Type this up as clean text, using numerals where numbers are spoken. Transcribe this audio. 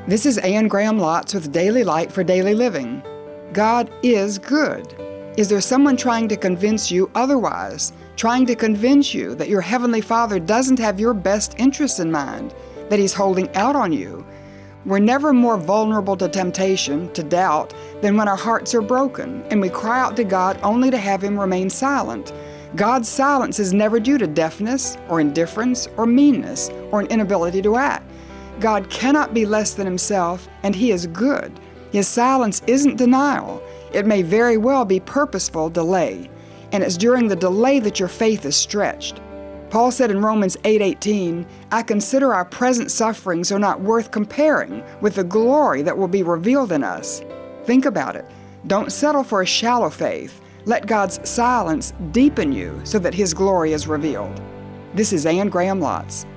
This is Anne Graham Lotz with Daily Light for Daily Living. God is good. Is there someone trying to convince you otherwise? Trying to convince you that your Heavenly Father doesn't have your best interests in mind, that He's holding out on you? We're never more vulnerable to temptation, to doubt, than when our hearts are broken and we cry out to God only to have Him remain silent. God's silence is never due to deafness or indifference or meanness or an inability to act. God cannot be less than Himself, and He is good. His silence isn't denial. It may very well be purposeful delay, and it's during the delay that your faith is stretched. Paul said in Romans 8:18, "I consider our present sufferings are not worth comparing with the glory that will be revealed in us." Think about it. Don't settle for a shallow faith. Let God's silence deepen you so that His glory is revealed. This is Anne Graham Lotz.